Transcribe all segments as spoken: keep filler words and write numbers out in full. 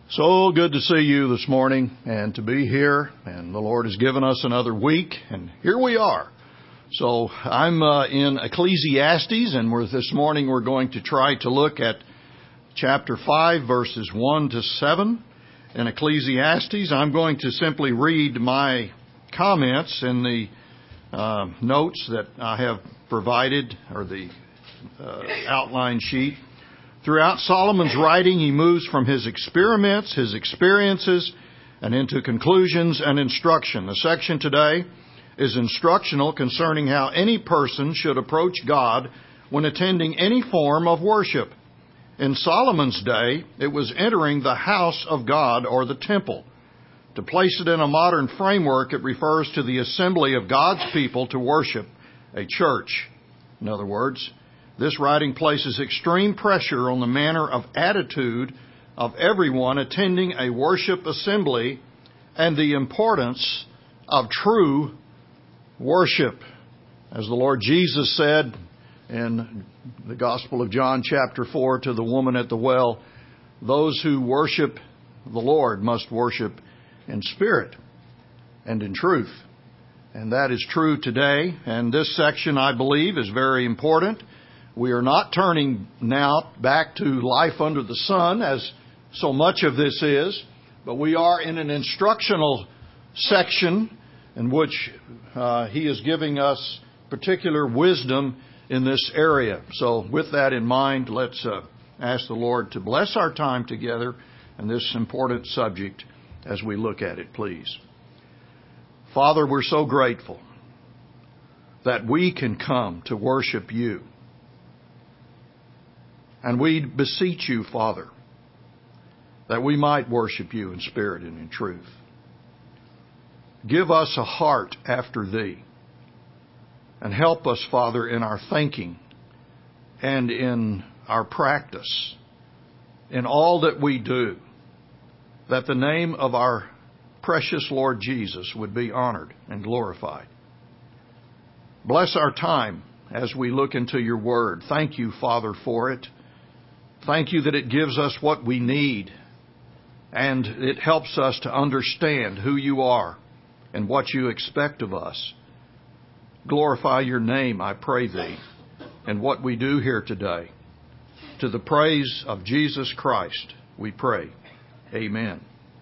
So good to see you this morning and to be here. And the Lord has given us another week, and here we are. So I'm uh, in Ecclesiastes, and we're, this morning we're going to try to look at chapter five, verses one to seven in Ecclesiastes. I'm going to simply read my comments in the uh, notes that I have provided, or the uh, outline sheet. Throughout Solomon's writing, he moves from his experiments, his experiences, and into conclusions and instruction. The section today is instructional concerning how any person should approach God when attending any form of worship. In Solomon's day, it was entering the house of God or the temple. To place it in a modern framework, it refers to the assembly of God's people to worship, a church. In other words, this writing places extreme pressure on the manner of attitude of everyone attending a worship assembly and the importance of true worship. As the Lord Jesus said in the Gospel of John chapter four to the woman at the well, those who worship the Lord must worship in spirit and in truth. And that is true today. And this section, I believe, is very important. We are not turning now back to life under the sun, as so much of this is, but we are in an instructional section in which uh, he is giving us particular wisdom in this area. So with that in mind, let's uh, ask the Lord to bless our time together in this important subject as we look at it, please. Father, we're so grateful that we can come to worship you. And we beseech you, Father, that we might worship you in spirit and in truth. Give us a heart after thee. And help us, Father, in our thinking and in our practice, in all that we do, that the name of our precious Lord Jesus would be honored and glorified. Bless our time as we look into your word. Thank you, Father, for it. Thank you that it gives us what we need, and it helps us to understand who you are and what you expect of us. Glorify your name, I pray thee, in what we do here today. To the praise of Jesus Christ, we pray. Amen.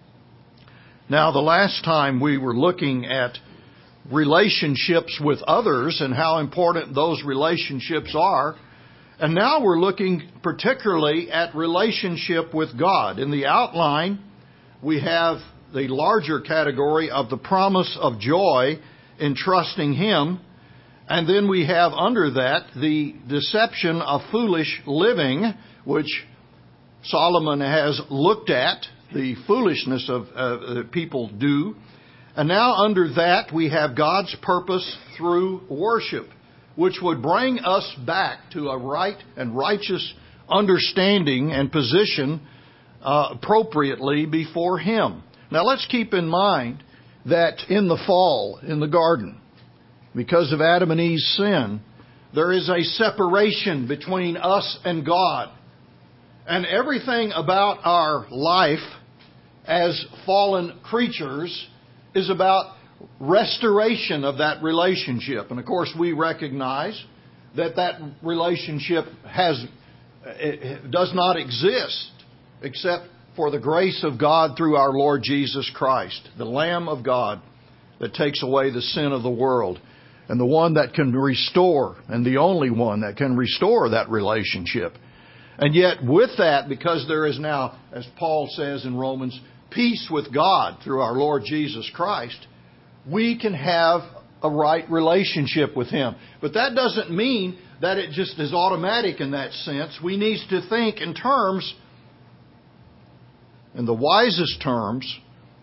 Now, the last time we were looking at relationships with others and how important those relationships are. And now we're looking particularly at relationship with God. In the outline, we have the larger category of the promise of joy in trusting Him. And then we have under that the deception of foolish living, which Solomon has looked at, the foolishness of uh, that people do. And now under that we have God's purpose through worship, which would bring us back to a right and righteous understanding and position uh, appropriately before Him. Now let's keep in mind that in the fall, in the garden, because of Adam and Eve's sin, there is a separation between us and God. And everything about our life as fallen creatures is about restoration of that relationship. And of course we recognize that that relationship has it does not exist except for the grace of God through our Lord Jesus Christ, the Lamb of God that takes away the sin of the world, and the one that can restore, and the only one that can restore that relationship. And yet with that, because there is now, as Paul says in Romans, peace with God through our Lord Jesus Christ, we can have a right relationship with Him. But that doesn't mean that it just is automatic in that sense. We need to think in terms, in the wisest terms,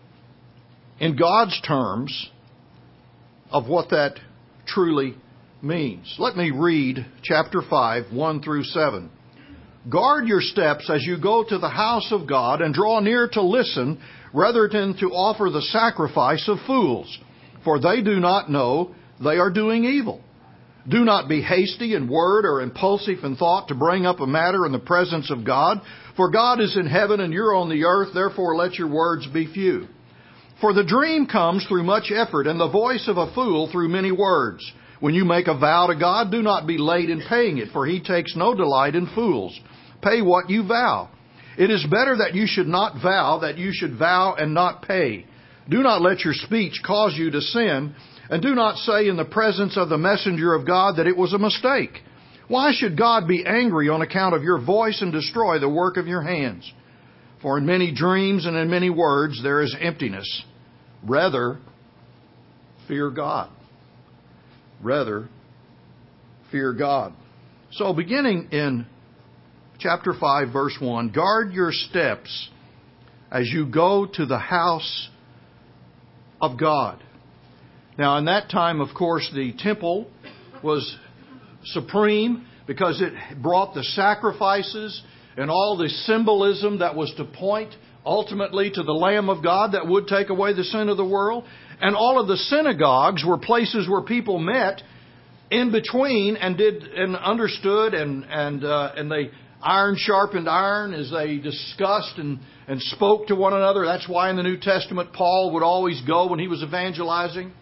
in God's terms, of what that truly means. Let me read chapter five, one through seven. Guard your steps as you go to the house of God and draw near to listen rather than to offer the sacrifice of fools, for they do not know they are doing evil. Do not be hasty in word or impulsive in thought to bring up a matter in the presence of God. For God is in heaven and you're on the earth, therefore let your words be few. For the dream comes through much effort, and the voice of a fool through many words. When you make a vow to God, do not be late in paying it, for He takes no delight in fools. Pay what you vow. It is better that you should not vow, that you should vow and not pay. Do not let your speech cause you to sin, and do not say in the presence of the messenger of God that it was a mistake. Why should God be angry on account of your voice and destroy the work of your hands? For in many dreams and in many words there is emptiness. Rather, fear God. Rather, fear God. So beginning in chapter five, verse one, guard your steps as you go to the house of God. Now, in that time, of course, the temple was supreme because it brought the sacrifices and all the symbolism that was to point ultimately to the Lamb of God that would take away the sin of the world. And all of the synagogues were places where people met in between and did and understood and and uh, and they iron sharpened iron as they discussed and, and spoke to one another. That's why in the New Testament Paul would always go when he was evangelizing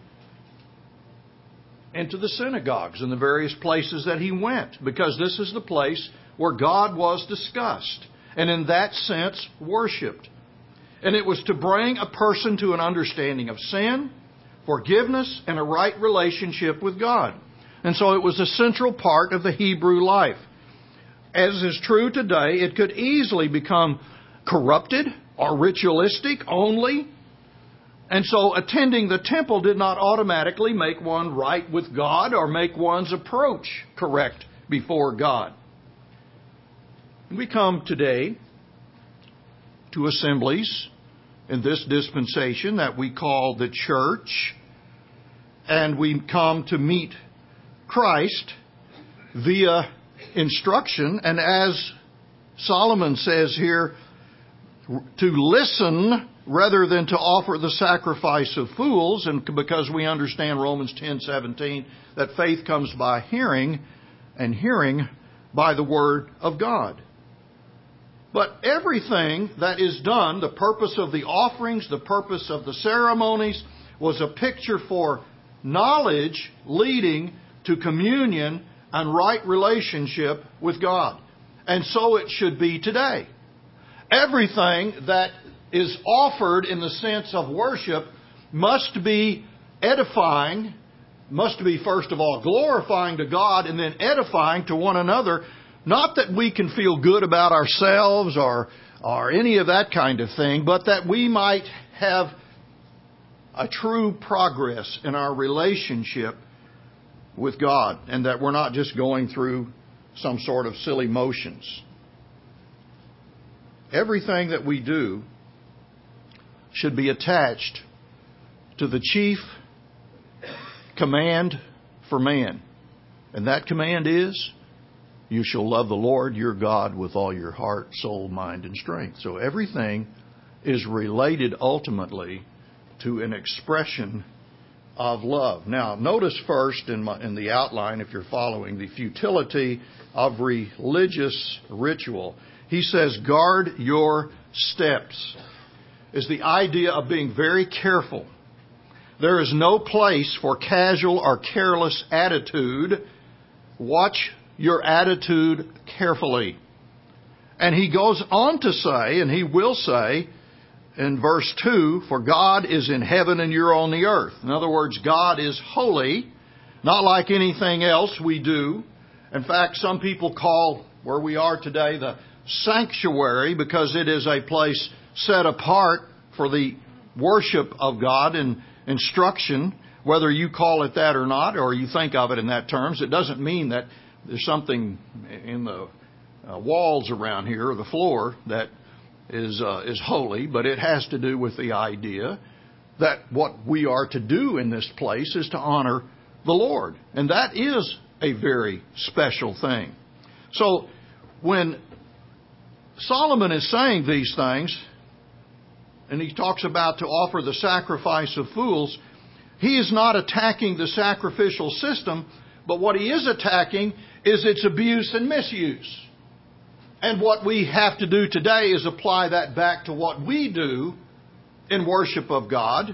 into the synagogues and the various places that he went, because this is the place where God was discussed and in that sense worshipped. And it was to bring a person to an understanding of sin, forgiveness, and a right relationship with God. And so it was a central part of the Hebrew life. As is true today, it could easily become corrupted or ritualistic only. And so attending the temple did not automatically make one right with God or make one's approach correct before God. We come today to assemblies in this dispensation that we call the church, and we come to meet Christ via instruction, and as Solomon says here, to listen rather than to offer the sacrifice of fools, and because we understand Romans ten seventeen that faith comes by hearing, and hearing by the Word of God. But everything that is done, the purpose of the offerings, the purpose of the ceremonies, was a picture for knowledge leading to communion and right relationship with God. And so it should be today. Everything that is offered in the sense of worship must be edifying, must be first of all glorifying to God and then edifying to one another. Not that we can feel good about ourselves or, or any of that kind of thing, but that we might have a true progress in our relationship with God, and that we're not just going through some sort of silly motions. Everything that we do should be attached to the chief command for man. And that command is, you shall love the Lord your God with all your heart, soul, mind, and strength. So everything is related ultimately to an expression of love. Now, notice first in, my, in the outline, if you're following, the futility of religious ritual. He says, guard your steps, is the idea of being very careful. There is no place for casual or careless attitude. Watch your attitude carefully. And he goes on to say, and he will say in verse two, for God is in heaven and you're on the earth. In other words, God is holy, not like anything else we do. In fact, some people call where we are today the sanctuary, because it is a place set apart for the worship of God and instruction, whether you call it that or not, or you think of it in that terms. It doesn't mean that there's something in the uh, walls around here or the floor that is uh, is holy, but it has to do with the idea that what we are to do in this place is to honor the Lord. And that is a very special thing. So when Solomon is saying these things, and he talks about to offer the sacrifice of fools, he is not attacking the sacrificial system, But what he is attacking is its abuse and misuse. And what we have to do today is apply that back to what we do in worship of God.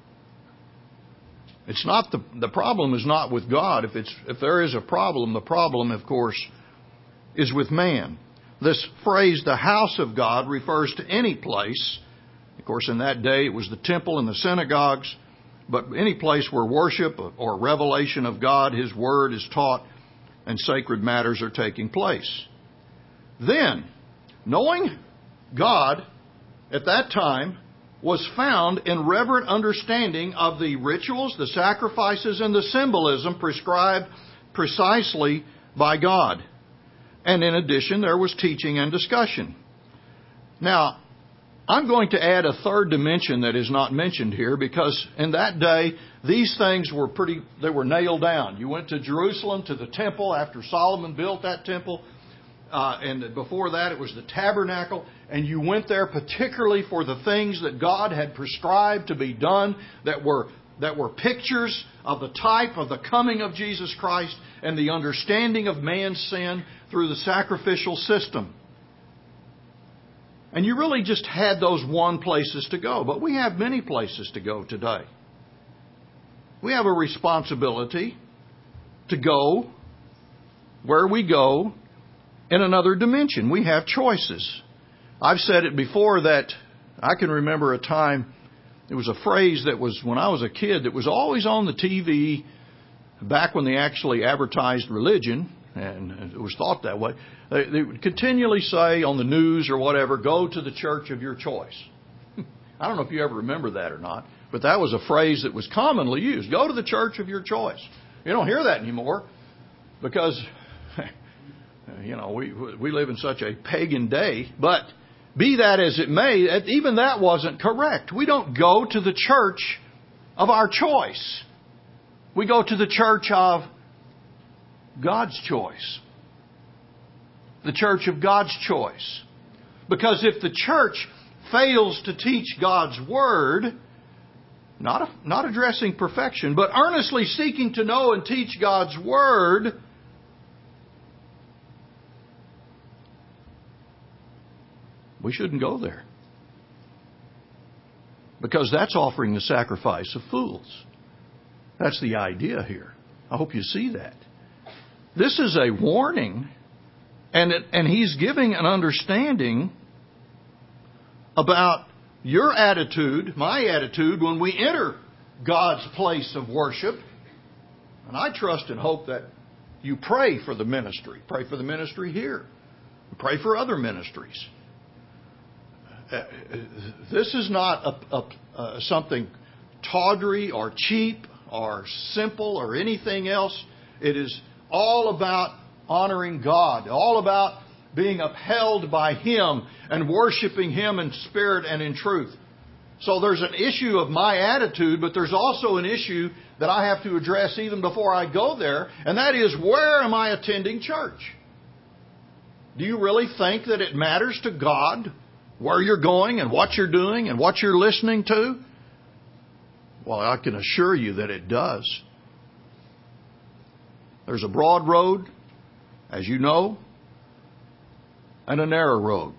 It's not the the problem is not with God. If it's if there is a problem, the problem, of course, is with man. This phrase, the house of God, refers to any place. Of course, in that day, it was the temple and the synagogues. But any place where worship or revelation of God, His Word, is taught and sacred matters are taking place. Then, knowing God at that time was found in reverent understanding of the rituals, the sacrifices, and the symbolism prescribed precisely by God. And in addition, there was teaching and discussion. Now, I'm going to add a third dimension that is not mentioned here, because in that day, these things were pretty, they were nailed down. You went to Jerusalem, to the temple, after Solomon built that temple. Uh, and before that, it was the tabernacle. And you went there particularly for the things that God had prescribed to be done, that were that were pictures of the type of the coming of Jesus Christ and the understanding of man's sin through the sacrificial system. And you really just had those one places to go. But we have many places to go today. We have a responsibility to go where we go in another dimension. We have choices. I've said it before that I can remember a time, it was a phrase that was, when I was a kid, that was always on the T V back when they actually advertised religion, and it was thought that way. They, they would continually say on the news or whatever, go to the church of your choice. I don't know if you ever remember that or not, but that was a phrase that was commonly used. Go to the church of your choice. You don't hear that anymore because, you know, we we live in such a pagan day. But be that as it may, even that wasn't correct. We don't go to the church of our choice. We go to the church of God's choice. The church of God's choice. Because if the church fails to teach God's Word, not, a, not addressing perfection, but earnestly seeking to know and teach God's Word, we shouldn't go there. Because that's offering the sacrifice of fools. That's the idea here. I hope you see that. This is a warning, and it, and he's giving an understanding about your attitude, my attitude, when we enter God's place of worship. And I trust and hope that you pray for the ministry. Pray for the ministry here. Pray for other ministries. Uh, this is not a, a, uh, something tawdry or cheap or simple or anything else. It is all about honoring God, all about being upheld by Him and worshiping Him in spirit and in truth. So there's an issue of my attitude, but there's also an issue that I have to address even before I go there, and that is, where am I attending church? Do you really think that it matters to God where you're going and what you're doing and what you're listening to? Well, I can assure you that it does. There's a broad road, as you know, and a narrow road.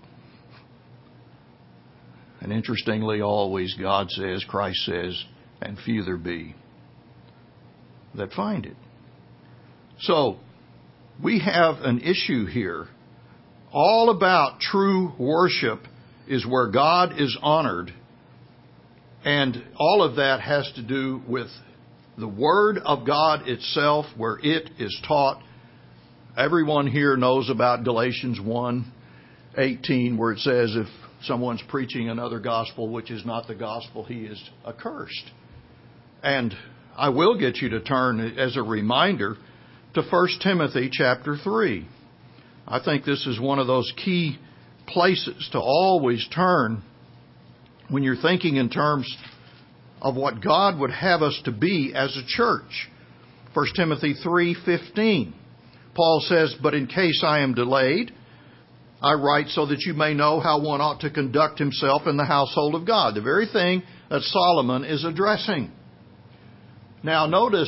And interestingly, always God says, Christ says, and few there be that find it. So, we have an issue here. All about true worship is where God is honored. And all of that has to do with the Word of God itself, where it is taught. Everyone here knows about Galatians one eighteen, where it says, if someone's preaching another gospel which is not the gospel, he is accursed. And I will get you to turn, as a reminder, to First Timothy chapter three. I think this is one of those key places to always turn when you're thinking in terms of what God would have us to be as a church. First Timothy three fifteen. Paul says, but in case I am delayed, I write so that you may know how one ought to conduct himself in the household of God. The very thing that Solomon is addressing. Now notice,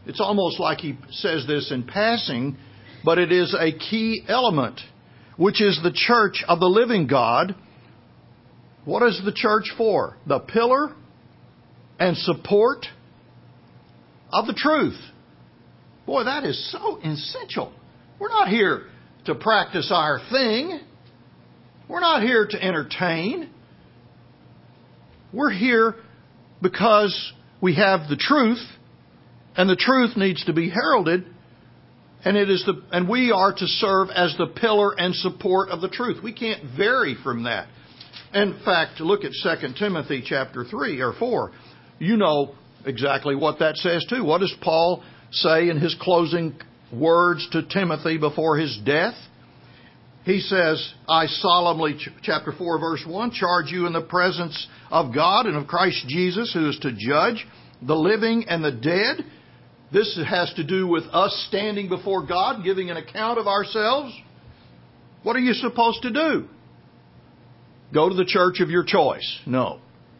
It's almost like he says this in passing, but it is a key element, which is the church of the living God. What is the church for? The pillar and support of the truth. Boy, that is so essential. We're not here to practice our thing. We're not here to entertain. We're here because we have the truth, and the truth needs to be heralded, and it is the and we are to serve as the pillar and support of the truth. We can't vary from that. In fact, look at Second Timothy chapter three or four. You know exactly what that says too. What does Paul say in his closing words to Timothy before his death? He says, I solemnly, chapter four, verse one, charge you in the presence of God and of Christ Jesus, who is to judge the living and the dead. This has to do with us standing before God, giving an account of ourselves. What are you supposed to do? Go to the church of your choice? No.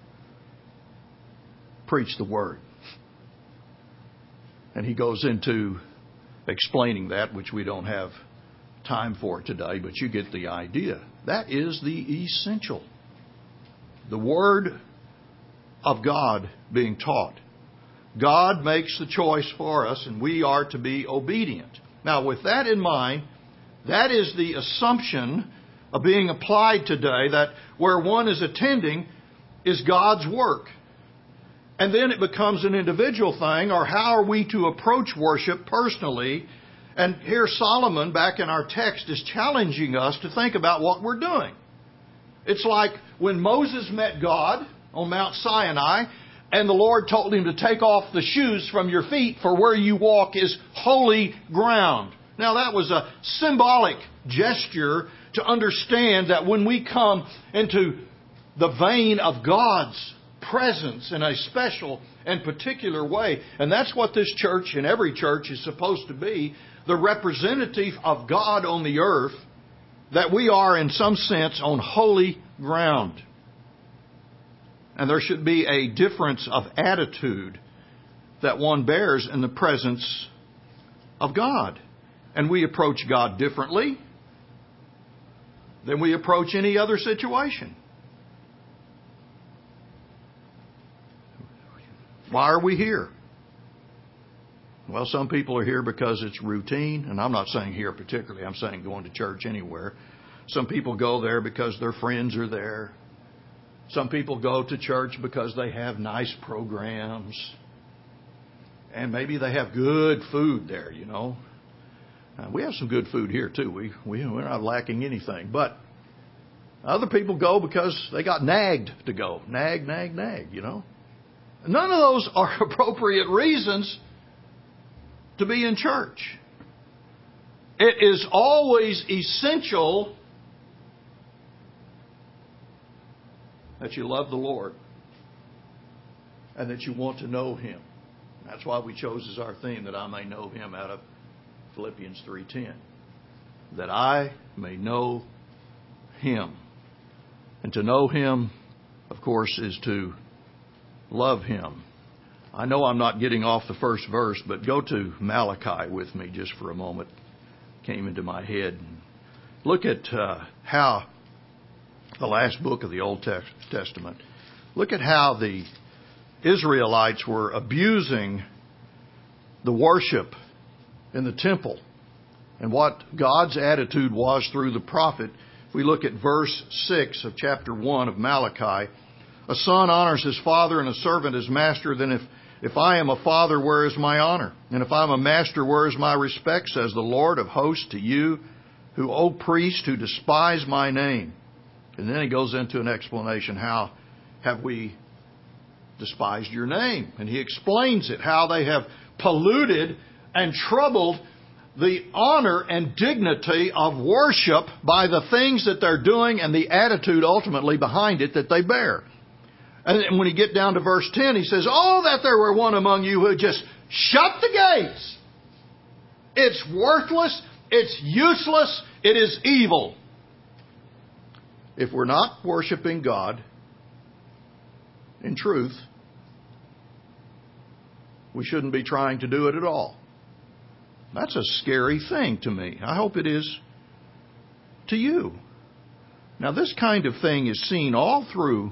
Preach the Word. And he goes into explaining that, which we don't have time for today, but you get the idea. That is the essential. The Word of God being taught. God makes the choice for us, and we are to be obedient. Now, with that in mind, that is the assumption of being applied today, that where one is attending is God's work. And then it becomes an individual thing, or how are we to approach worship personally? And here Solomon, back in our text, is challenging us to think about what we're doing. It's like when Moses met God on Mount Sinai, and the Lord told him to take off the shoes from your feet, for where you walk is holy ground. Now that was a symbolic gesture to understand that when we come into the vein of God's presence in a special and particular way, and that's what this church and every church is supposed to be, the representative of God on the earth, that we are in some sense on holy ground. And there should be a difference of attitude that one bears in the presence of God. And we approach God differently than we approach any other situation. Why are we here? Well, some people are here because it's routine, and I'm not saying here particularly, I'm saying going to church anywhere. Some people go there because their friends are there. Some people go to church because they have nice programs. And maybe they have good food there, you know. Uh, we have some good food here, too. We, we, we're not lacking anything. But other people go because they got nagged to go. Nag, nag, nag, you know. None of those are appropriate reasons to be in church. It is always essential that you love the Lord and that you want to know Him. That's why we chose as our theme, that I may know Him, out of Philippians three ten. That I may know Him. And to know Him, of course, is to love Him. I know I'm not getting off the first verse, but go to Malachi with me just for a moment. Came into my head. Look at uh, how the last book of the Old Testament. Look at how the Israelites were abusing the worship in the temple and what God's attitude was through the prophet. If we look at verse six of chapter one of Malachi, a son honors his father and a servant his master. Then if, if I am a father, where is my honor? And if I'm a master, where is my respect? Says the Lord of hosts to you, who, O priests, who despise my name. And then he goes into an explanation. How have we despised your name? And he explains it, how they have polluted and troubled the honor and dignity of worship by the things that they're doing and the attitude ultimately behind it that they bear. And when you get down to verse ten, he says, oh, that there were one among you who just shut the gates. It's worthless. It's useless. It is evil. If we're not worshiping God in truth, We shouldn't be trying to do it at all. That's a scary thing to me. I hope it is to you. Now, this kind of thing is seen all through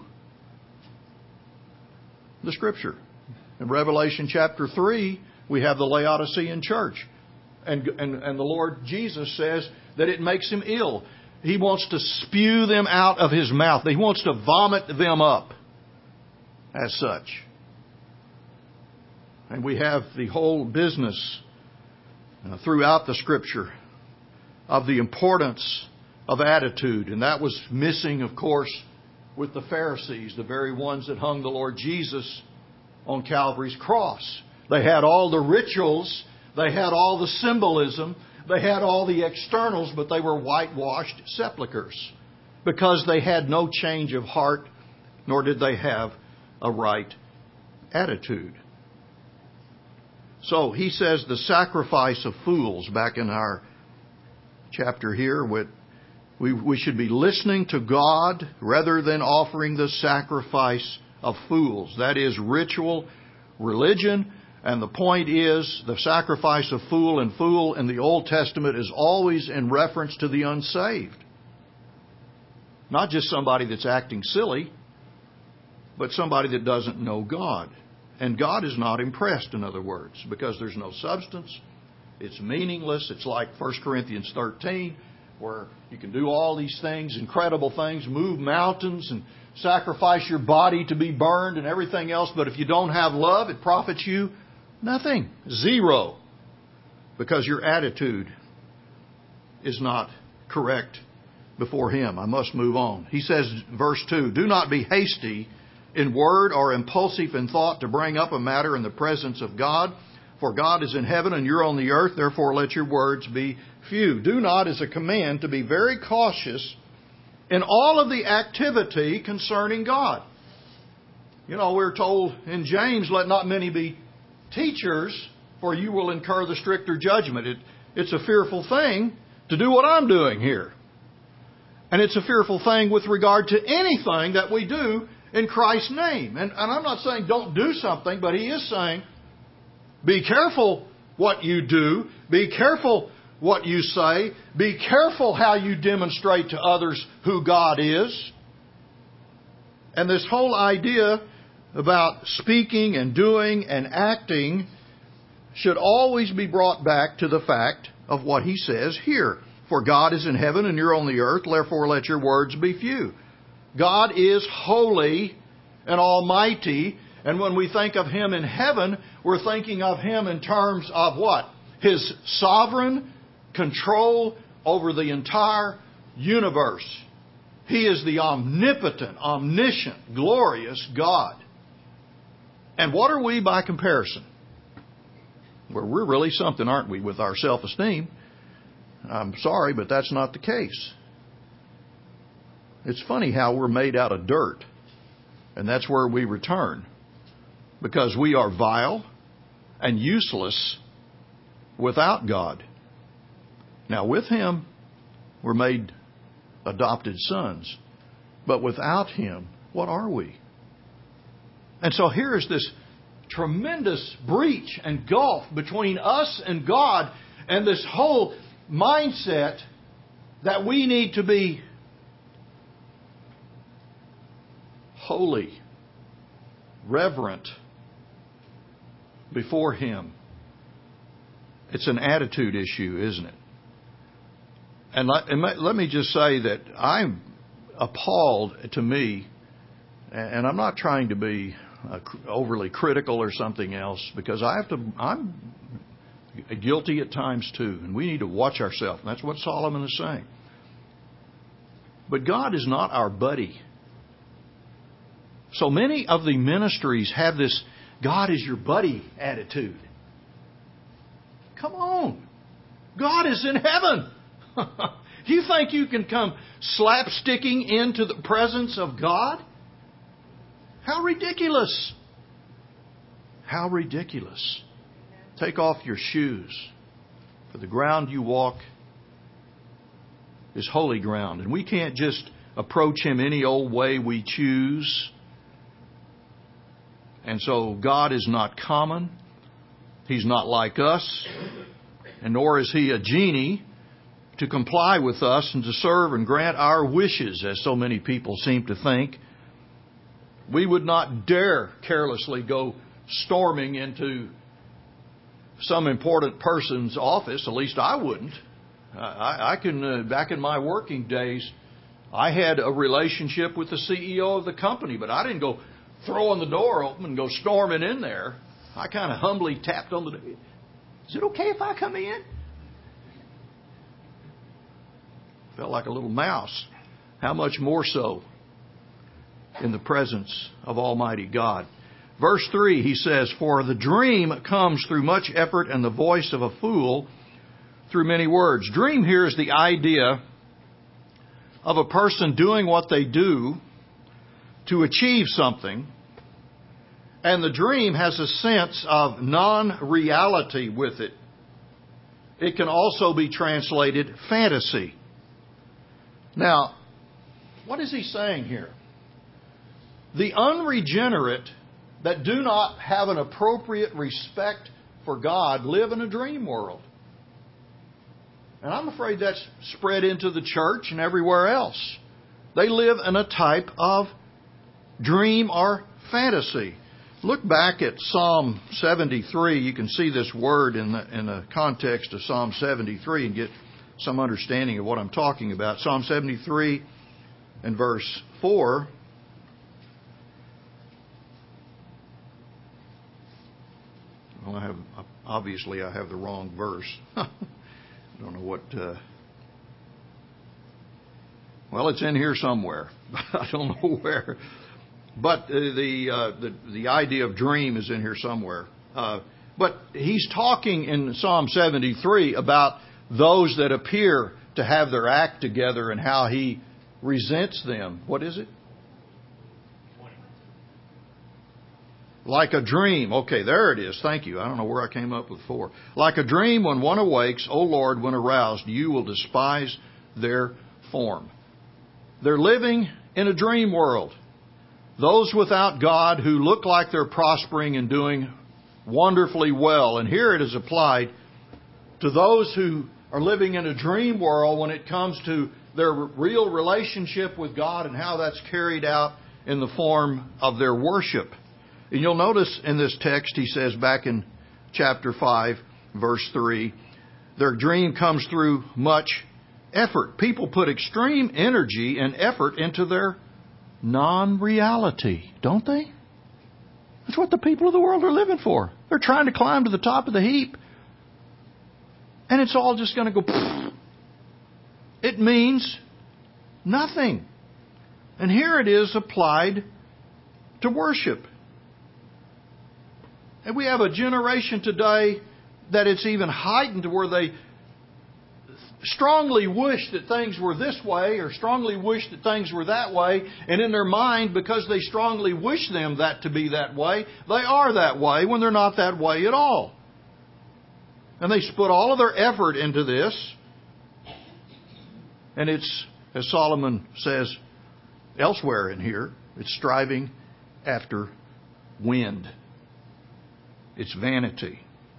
the Scripture. In Revelation chapter three, we have the Laodicean church. And, and, and the Lord Jesus says that it makes Him ill. He wants to spew them out of His mouth. He wants to vomit them up as such. And we have the whole business uh, throughout the Scripture of the importance of attitude. And that was missing, of course, with the Pharisees, the very ones that hung the Lord Jesus on Calvary's cross. They had all the rituals, they had all the symbolism, they had all the externals, but they were whitewashed sepulchres because they had no change of heart, nor did they have a right attitude. So he says the sacrifice of fools, back in our chapter here, with We, we should be listening to God rather than offering the sacrifice of fools. That is ritual religion. And the point is, the sacrifice of fool and fool in the Old Testament is always in reference to the unsaved. Not just somebody that's acting silly, but somebody that doesn't know God. And God is not impressed, in other words, because there's no substance. It's meaningless. It's like First Corinthians thirteen. Where you can do all these things, incredible things, move mountains and sacrifice your body to be burned and everything else. But if you don't have love, it profits you nothing. Zero. Because your attitude is not correct before Him. I must move on. He says, verse two, do not be hasty in word or impulsive in thought to bring up a matter in the presence of God. For God is in heaven and you're on the earth, therefore let your words be few. Do not is a command to be very cautious in all of the activity concerning God. You know, we're told in James, let not many be teachers, for you will incur the stricter judgment. It, it's a fearful thing to do what I'm doing here. And it's a fearful thing with regard to anything that we do in Christ's name. And, and I'm not saying don't do something, but He is saying, be careful what you do. Be careful what you say. Be careful how you demonstrate to others who God is. And this whole idea about speaking and doing and acting should always be brought back to the fact of what He says here. For God is in heaven and you're on the earth, therefore let your words be few. God is holy and almighty. And when we think of Him in heaven, we're thinking of Him in terms of what? His sovereign control over the entire universe. He is the omnipotent, omniscient, glorious God. And what are we by comparison? Well, we're really something, aren't we, with our self-esteem? I'm sorry, but that's not the case. It's funny how we're made out of dirt. And that's where we return. Because we are vile and useless without God. Now, with Him, we're made adopted sons. But without Him, what are we? And so here is this tremendous breach and gulf between us and God, and this whole mindset that we need to be holy, reverent before Him. It's an attitude issue, isn't it? And let, and let me just say that I'm appalled, to me, and I'm not trying to be uh, overly critical or something else, because I have to. I'm guilty at times too, and we need to watch ourselves. And that's what Solomon is saying. But God is not our buddy. So many of the ministries have this God is your buddy attitude. Come on. God is in heaven. You think you can come slapsticking into the presence of God? How ridiculous. How ridiculous. Take off your shoes, for the ground you walk is holy ground. And we can't just approach Him any old way we choose. And so God is not common. He's not like us, and nor is He a genie to comply with us and to serve and grant our wishes, as so many people seem to think. We would not dare carelessly go storming into some important person's office. At least I wouldn't. I, I can, uh, back in my working days, I had a relationship with the C E O of the company, but I didn't go throwing the door open and go storming in there. I kind of humbly tapped on the door. Is it okay if I come in? Felt like a little mouse. How much more so in the presence of Almighty God? Verse three, he says, "For the dream comes through much effort, and the voice of a fool through many words." Dream here is the idea of a person doing what they do to achieve something. And the dream has a sense of non-reality with it. It can also be translated fantasy. Now, what is he saying here? The unregenerate that do not have an appropriate respect for God live in a dream world. And I'm afraid that's spread into the church and everywhere else. They live in a type of dream or fantasy. Look back at Psalm seventy-three. You can see this word in the, in the context of Psalm seventy-three and get some understanding of what I'm talking about. Psalm seventy-three and verse four. Well, I have obviously I have the wrong verse. I don't know what. Uh, well, it's in here somewhere. I don't know where. But the, uh, the the idea of dream is in here somewhere. Uh, but he's talking in Psalm seventy-three about those that appear to have their act together and how he resents them. What is it? Like a dream. Okay, there it is. Thank you. I don't know where I came up with four. Like a dream when one awakes, O Lord, when aroused, you will despise their form. They're living in a dream world. Those without God who look like they're prospering and doing wonderfully well. And here it is applied to those who are living in a dream world when it comes to their real relationship with God and how that's carried out in the form of their worship. And you'll notice in this text, he says back in chapter five, verse three, their dream comes through much effort. People put extreme energy and effort into their non-reality, don't they? That's what the people of the world are living for. They're trying to climb to the top of the heap. And it's all just going to go... Pfft. It means nothing. And here it is applied to worship. And we have a generation today that it's even heightened to where they strongly wish that things were this way or strongly wish that things were that way. And in their mind, because they strongly wish them that to be that way, they are that way when they're not that way at all. And they put all of their effort into this. And it's, as Solomon says elsewhere in here, it's striving after wind. It's vanity.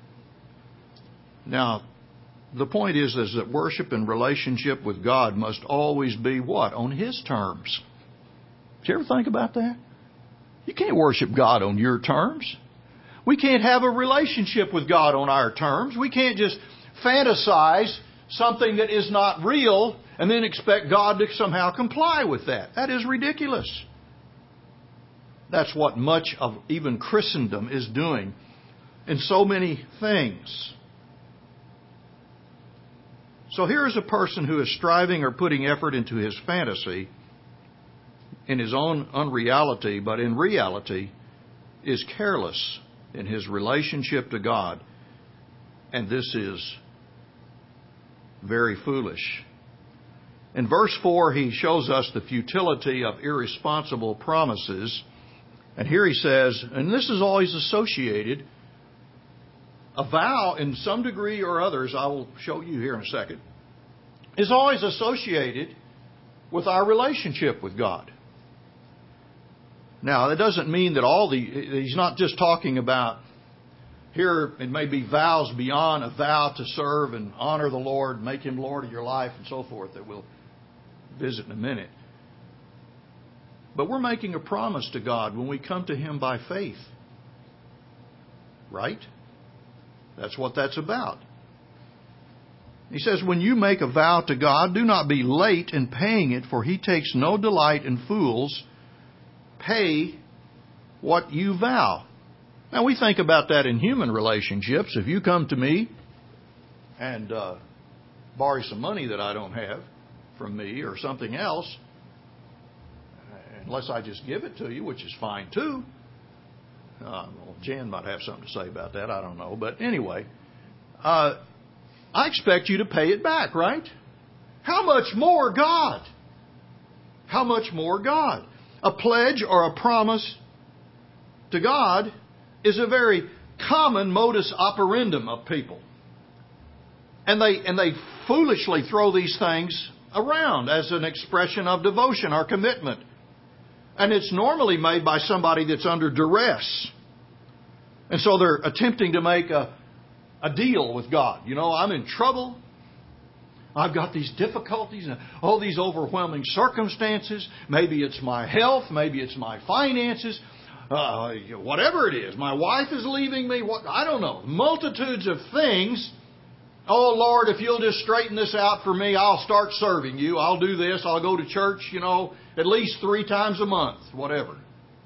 Now, the point is, is that worship and relationship with God must always be what? On His terms. Did you ever think about that? You can't worship God on your terms. We can't have a relationship with God on our terms. We can't just fantasize something that is not real and then expect God to somehow comply with that. That is ridiculous. That's what much of even Christendom is doing in so many things. So here is a person who is striving or putting effort into his fantasy, in his own unreality, but in reality is careless in his relationship to God. And this is very foolish. In verse four, he shows us the futility of irresponsible promises. And here he says, and this is always associated, a vow in some degree or others, I will show you here in a second, is always associated with our relationship with God. Now, that doesn't mean that all the, he's not just talking about Here it may be vows beyond a vow to serve and honor the Lord, make Him Lord of your life and so forth that we'll visit in a minute. But we're making a promise to God when we come to Him by faith. Right? That's what that's about. He says, when you make a vow to God, do not be late in paying it, for He takes no delight in fools. Pay what you vow. Now, we think about that in human relationships. If you come to me and uh, borrow some money that I don't have from me or something else, unless I just give it to you, which is fine too. Uh, well, Jan might have something to say about that. I don't know. But anyway, uh, I expect you to pay it back, right? How much more God? How much more God? A pledge or a promise to God is a very common modus operandum of people. And they, and they foolishly throw these things around as an expression of devotion or commitment. And it's normally made by somebody that's under duress. And so they're attempting to make a, a deal with God. You know, I'm in trouble. I've got these difficulties and all these overwhelming circumstances. Maybe it's my health. Maybe it's my finances. Uh, whatever it is. My wife is leaving me. What, I don't know. Multitudes of things. Oh, Lord, if you'll just straighten this out for me, I'll start serving you. I'll do this. I'll go to church, you know, at least three times a month, whatever.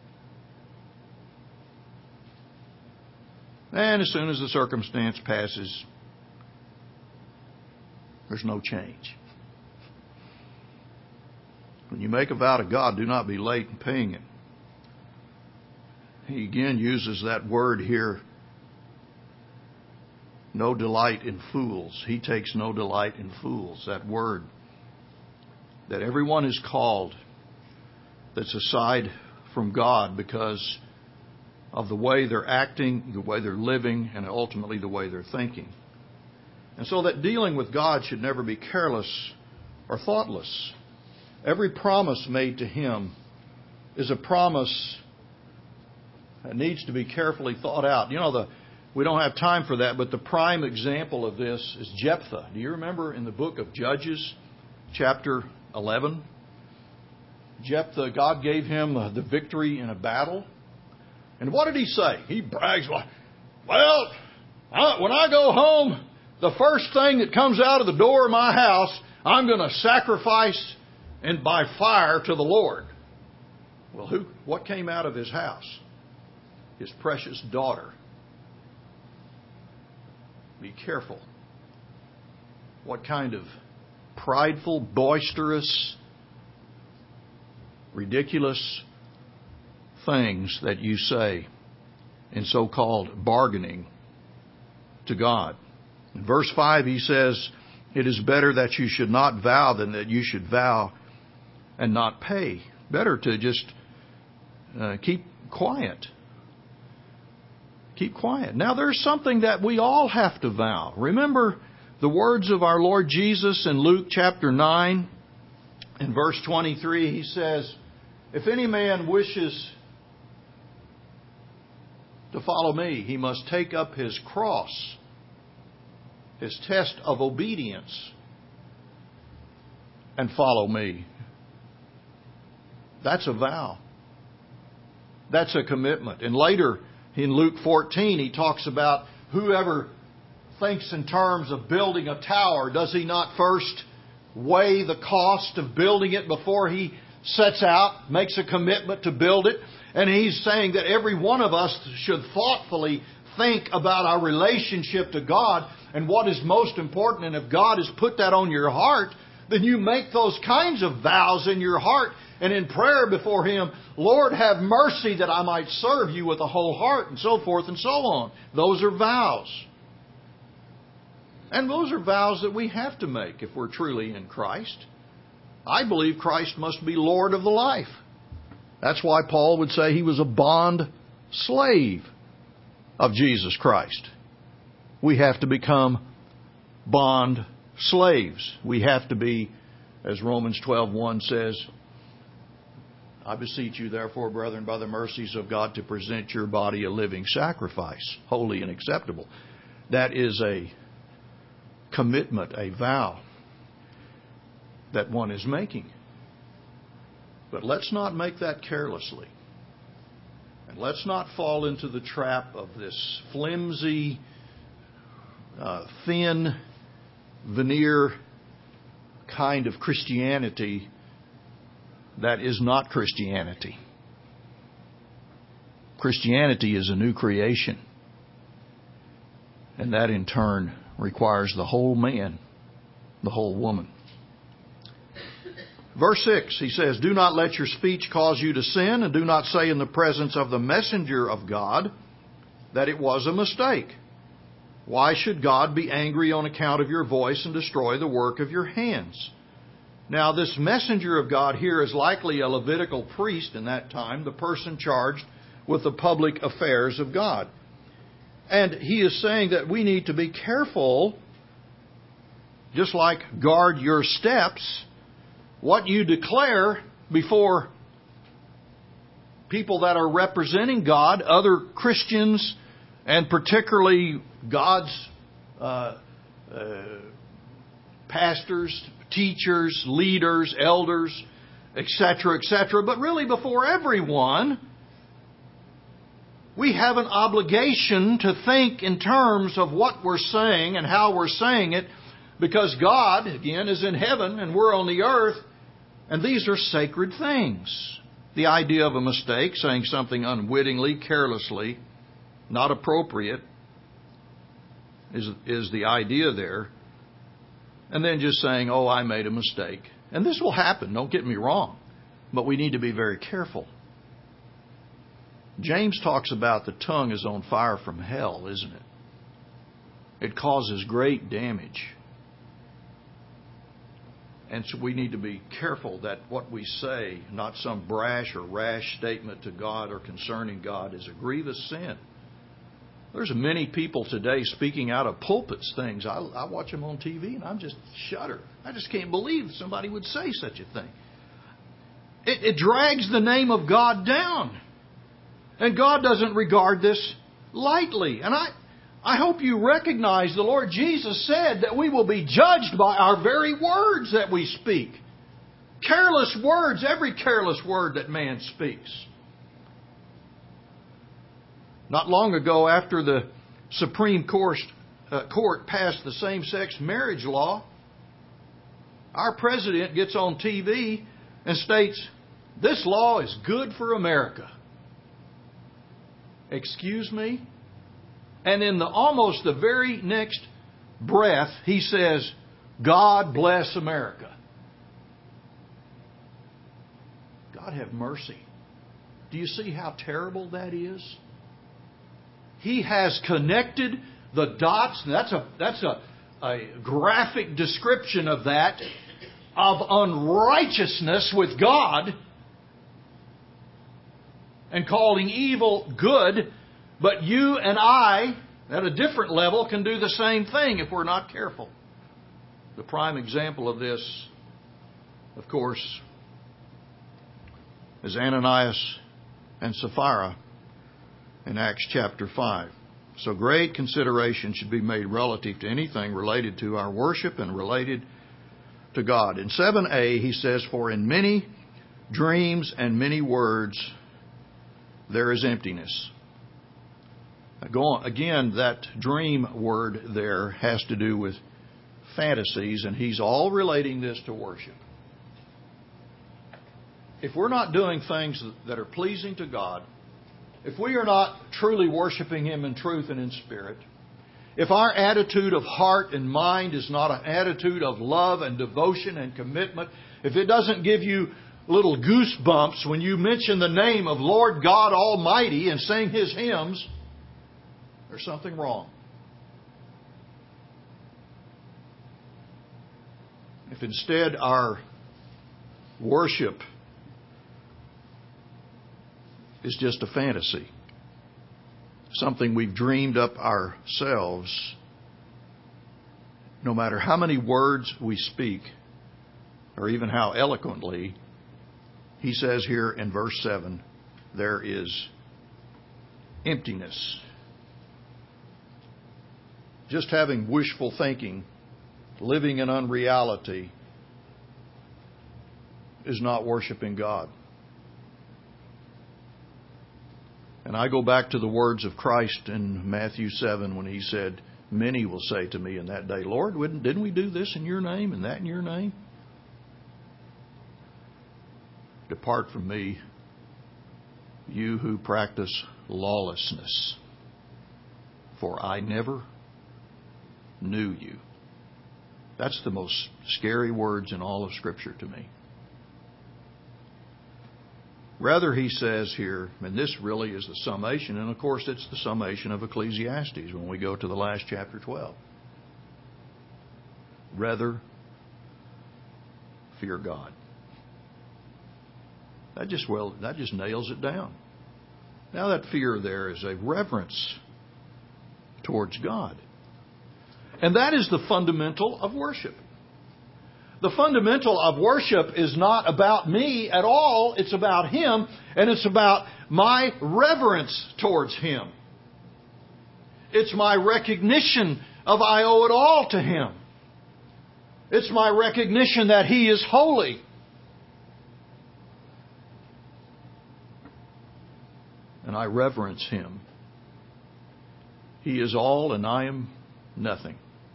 And as soon as the circumstance passes, there's no change. When you make a vow to God, do not be late in paying it. He again uses that word here, no delight in fools. He takes no delight in fools. That word that everyone is called that's aside from God because of the way they're acting, the way they're living, and ultimately the way they're thinking. And so that dealing with God should never be careless or thoughtless. Every promise made to Him is a promise that needs to be carefully thought out. You know, the we don't have time for that, but the prime example of this is Jephthah. Do you remember in the book of Judges, chapter eleven? Jephthah, God gave him the victory in a battle. And what did he say? He brags, well, when I go home, the first thing that comes out of the door of my house, I'm going to sacrifice and by fire to the Lord. Well, who? What came out of his house? His precious daughter. Be careful. What kind of prideful, boisterous, ridiculous things that you say in so-called bargaining to God. In verse five, he says, it is better that you should not vow than that you should vow and not pay. Better to just uh, keep quiet. Keep quiet. Now, there's something that we all have to vow. Remember the words of our Lord Jesus in Luke chapter nine, in verse twenty-three, He says, if any man wishes to follow me, he must take up his cross, his test of obedience, and follow me. That's a vow. That's a commitment. And later in Luke fourteen, He talks about whoever thinks in terms of building a tower, does he not first weigh the cost of building it before he sets out, makes a commitment to build it? And He's saying that every one of us should thoughtfully think about our relationship to God and what is most important. And if God has put that on your heart, then you make those kinds of vows in your heart and in prayer before Him. Lord, have mercy that I might serve you with a whole heart, and so forth and so on. Those are vows. And those are vows that we have to make if we're truly in Christ. I believe Christ must be Lord of the life. That's why Paul would say he was a bond slave of Jesus Christ. We have to become bond slaves. We have to be, as Romans twelve one says, I beseech you, therefore, brethren, by the mercies of God, to present your body a living sacrifice, holy and acceptable. That is a commitment, a vow that one is making. But let's not make that carelessly. And let's not fall into the trap of this flimsy, uh, thin veneer kind of Christianity that is not Christianity. Christianity is a new creation. And that in turn requires the whole man, the whole woman. Verse six, he says, do not let your speech cause you to sin, and do not say in the presence of the messenger of God that it was a mistake. Why should God be angry on account of your voice and destroy the work of your hands? Now, this messenger of God here is likely a Levitical priest in that time, the person charged with the public affairs of God. And he is saying that we need to be careful, just like guard your steps, what you declare before people that are representing God, other Christians, and particularly God's uh, uh, pastors, teachers, leaders, elders, et cetera, et cetera. But really before everyone, we have an obligation to think in terms of what we're saying and how we're saying it, because God, again, is in heaven and we're on the earth, and these are sacred things. The idea of a mistake, saying something unwittingly, carelessly, not appropriate, is, is the idea there. And then just saying, oh, I made a mistake. And this will happen, don't get me wrong. But we need to be very careful. James talks about the tongue is on fire from hell, isn't it? It causes great damage. And so we need to be careful that what we say, not some brash or rash statement to God or concerning God, is a grievous sin. There's many people today speaking out of pulpits things. I, I watch them on T V and I'm just shudder. I just can't believe somebody would say such a thing. It, it drags the name of God down. And God doesn't regard this lightly. And I, I hope you recognize the Lord Jesus said that we will be judged by our very words that we speak. Careless words, every careless word that man speaks. Not long ago, after the Supreme Court, uh, Court passed the same-sex marriage law, our president gets on T V and states, this law is good for America. Excuse me? And in the almost the very next breath, he says, God bless America. God have mercy. Do you see how terrible that is? He has connected the dots. That's a that's a, a graphic description of that, of unrighteousness with God, and calling evil good. But you and I, at a different level, can do the same thing if we're not careful. The prime example of this, of course, is Ananias and Sapphira in Acts chapter five. So great consideration should be made relative to anything related to our worship and related to God. In seven a, he says, for in many dreams and many words there is emptiness. Go on. Again, that dream word there has to do with fantasies, and he's all relating this to worship. If we're not doing things that are pleasing to God, if we are not truly worshiping Him in truth and in spirit, if our attitude of heart and mind is not an attitude of love and devotion and commitment, if it doesn't give you little goosebumps when you mention the name of Lord God Almighty and sing His hymns, there's something wrong. If instead our worship is just a fantasy, something we've dreamed up ourselves, no matter how many words we speak, or even how eloquently, he says here in verse seven, there is emptiness. Just having wishful thinking, living in unreality, is not worshiping God. And I go back to the words of Christ in Matthew seven when He said, many will say to me in that day, Lord, didn't we do this in your name and that in your name? Depart from me, you who practice lawlessness, for I never knew you. That's the most scary words in all of Scripture to me. Rather, he says here, and this really is the summation, and of course it's the summation of Ecclesiastes when we go to the last chapter twelve. Rather, fear God. That just well, that just nails it down. Now that fear there is a reverence towards God. And that is the fundamental of worship. The fundamental of worship is not about me at all. It's about Him, and it's about my reverence towards Him. It's my recognition of I owe it all to Him. It's my recognition that He is holy. And I reverence Him. He is all and I am nothing.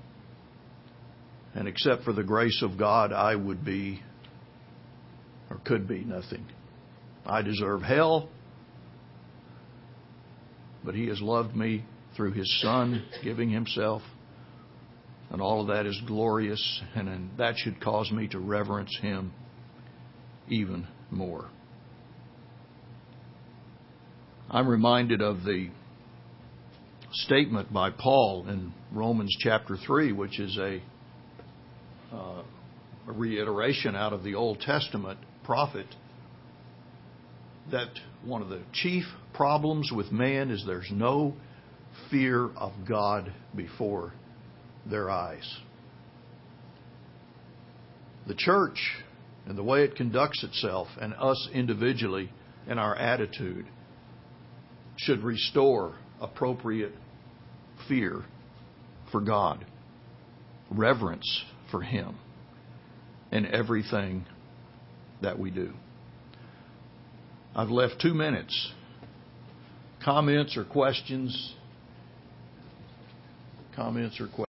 And except for the grace of God, I would be, or could be, nothing. I deserve hell. But He has loved me through His Son, giving Himself. And all of that is glorious. And that should cause me to reverence Him even more. I'm reminded of the statement by Paul in Romans chapter three, which is a Uh, a reiteration out of the Old Testament prophet, that one of the chief problems with man is there's no fear of God before their eyes. The church and the way it conducts itself, and us individually and our attitude, should restore appropriate fear for God, reverence for Him in everything that we do. I've left two minutes. Comments or questions? Comments or questions?